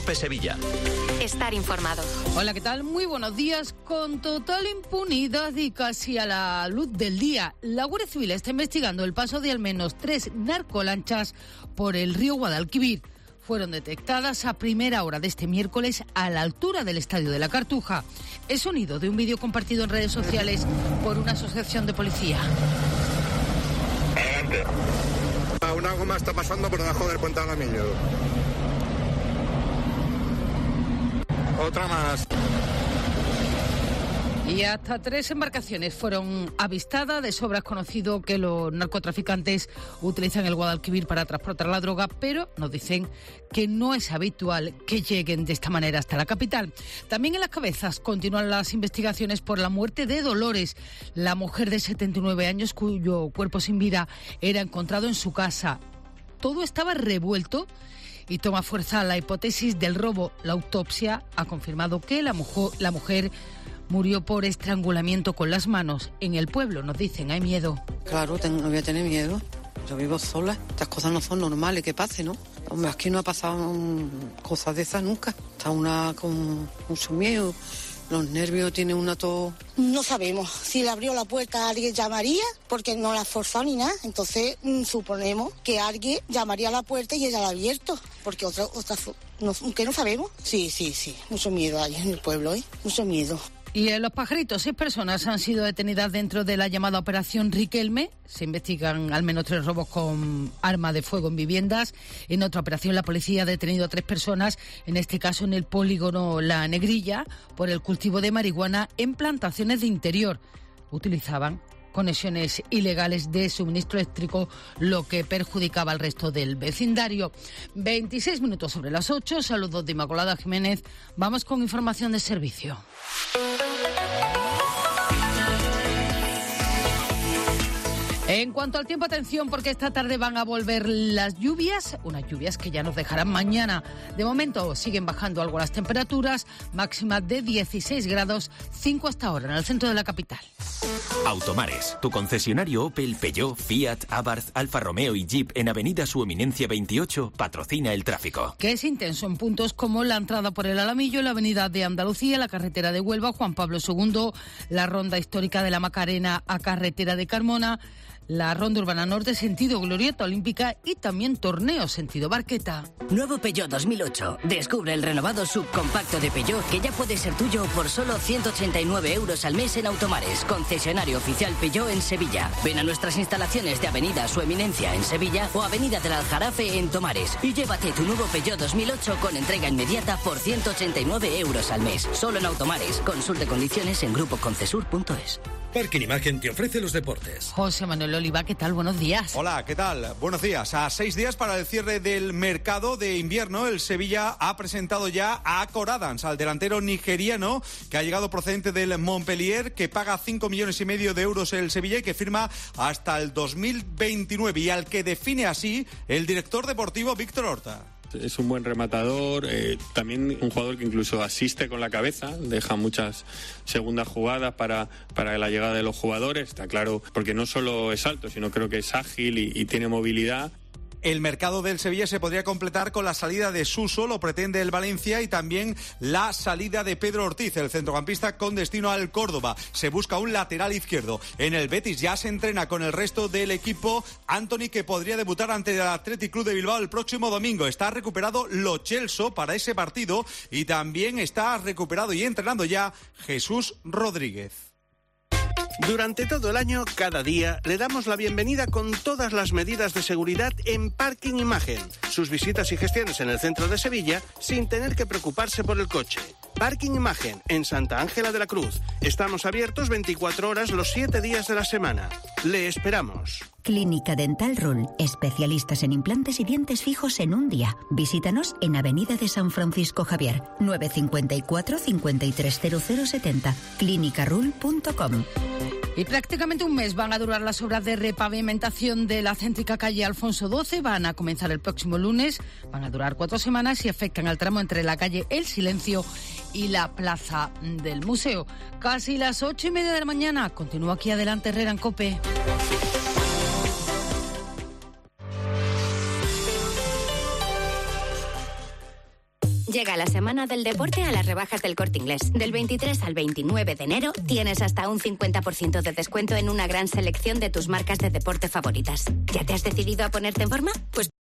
Cope Sevilla. Estar informado. Hola, ¿qué tal? Muy buenos días. Con total impunidad y casi a la luz del día, la Guardia Civil está investigando el paso de al menos 3 narcolanchas por el río Guadalquivir. Fueron detectadas a primera hora de este miércoles a la altura del Estadio de la Cartuja. Es sonido de un vídeo compartido en redes sociales por una asociación de policía. Adelante. Una goma está pasando por debajo del puente de Alamillo. Otra más. Y hasta 3 embarcaciones fueron avistadas. De sobra es conocido que los narcotraficantes utilizan el Guadalquivir para transportar la droga, pero nos dicen que no es habitual que lleguen de esta manera hasta la capital. También en Las Cabezas continúan las investigaciones por la muerte de Dolores, la mujer de 79 años cuyo cuerpo sin vida era encontrado en su casa. Todo estaba revuelto y toma fuerza la hipótesis del robo. La autopsia ha confirmado que la mujer murió por estrangulamiento con las manos. En el pueblo nos dicen, hay miedo. Claro, no voy a tener miedo. Yo vivo sola. Estas cosas no son normales que pase, ¿no? Hombre, aquí no ha pasado cosas de esas nunca. Está una con mucho miedo. Los nervios, tiene una tos. No sabemos. Si le abrió la puerta, alguien llamaría, porque no la ha forzado ni nada. Entonces, suponemos que alguien llamaría a la puerta y ella la ha abierto. Porque que no sabemos. Sí. Mucho miedo hay en el pueblo, ¿eh? Mucho miedo. Y en Los Pajaritos, 6 personas han sido detenidas dentro de la llamada Operación Riquelme. Se investigan al menos 3 robos con arma de fuego en viviendas. En otra operación, la policía ha detenido a 3 personas, en este caso en el polígono La Negrilla, por el cultivo de marihuana en plantaciones de interior. Utilizaban conexiones ilegales de suministro eléctrico, lo que perjudicaba al resto del vecindario. 26 minutos sobre las 8. Saludos de Inmaculada Jiménez. Vamos con información de servicio. En cuanto al tiempo, atención, porque esta tarde van a volver las lluvias, unas lluvias que ya nos dejarán mañana. De momento siguen bajando algo las temperaturas, máxima de 16 grados, 5 hasta ahora en el centro de la capital. Automares, tu concesionario Opel, Peugeot, Fiat, Abarth, Alfa Romeo y Jeep en Avenida Su Eminencia 28 patrocina el tráfico. Que es intenso en puntos como la entrada por el Alamillo, la Avenida de Andalucía, la carretera de Huelva, Juan Pablo II, la ronda histórica de la Macarena a carretera de Carmona, la Ronda Urbana Norte sentido Glorieta Olímpica y también Torneo sentido Barqueta. Nuevo Peugeot 2008. Descubre el renovado subcompacto de Peugeot que ya puede ser tuyo por solo 189 euros al mes en Automares, concesionario oficial Peugeot en Sevilla. Ven a nuestras instalaciones de Avenida Su Eminencia en Sevilla o Avenida del Aljarafe en Tomares y llévate tu nuevo Peugeot 2008 con entrega inmediata por 189 euros al mes. Solo en Automares. Consulte condiciones en grupoconcesur.es. Parking Imagen te ofrece los deportes. José Manuel Oliva, ¿qué tal? Buenos días. Hola, ¿qué tal? Buenos días. A 6 días para el cierre del mercado de invierno, el Sevilla ha presentado ya a Akor Adams, al delantero nigeriano que ha llegado procedente del Montpellier, que paga 5,5 millones de euros el Sevilla y que firma hasta el 2029 y al que define así el director deportivo Víctor Horta. Es un buen rematador, también un jugador que incluso asiste con la cabeza, deja muchas segundas jugadas para la llegada de los jugadores, está claro, porque no solo es alto, sino creo que es ágil y tiene movilidad. El mercado del Sevilla se podría completar con la salida de Suso, lo pretende el Valencia, y también la salida de Pedro Ortiz, el centrocampista con destino al Córdoba. Se busca un lateral izquierdo. En el Betis ya se entrena con el resto del equipo Anthony, que podría debutar ante el Athletic Club de Bilbao el próximo domingo. Está recuperado Lo Celso para ese partido y también está recuperado y entrenando ya Jesús Rodríguez. Durante todo el año, cada día, le damos la bienvenida con todas las medidas de seguridad en Parking Imagen. Sus visitas y gestiones en el centro de Sevilla sin tener que preocuparse por el coche. Parking Imagen, en Santa Ángela de la Cruz. Estamos abiertos 24 horas los 7 días de la semana. Le esperamos. Clínica Dental Rull, especialistas en implantes y dientes fijos en un día. Visítanos en Avenida de San Francisco Javier, 954 530070, clinicarull.com. Y prácticamente un mes van a durar las obras de repavimentación de la céntrica calle Alfonso XII. Van a comenzar el próximo lunes, van a durar 4 semanas y afectan al tramo entre la calle El Silencio y la plaza del museo. Casi las 8:30 de la mañana. Continúa aquí adelante Herrera en COPE. Llega la semana del deporte a las rebajas del Corte Inglés. Del 23 al 29 de enero tienes hasta un 50% de descuento en una gran selección de tus marcas de deporte favoritas. ¿Ya te has decidido a ponerte en forma? Pues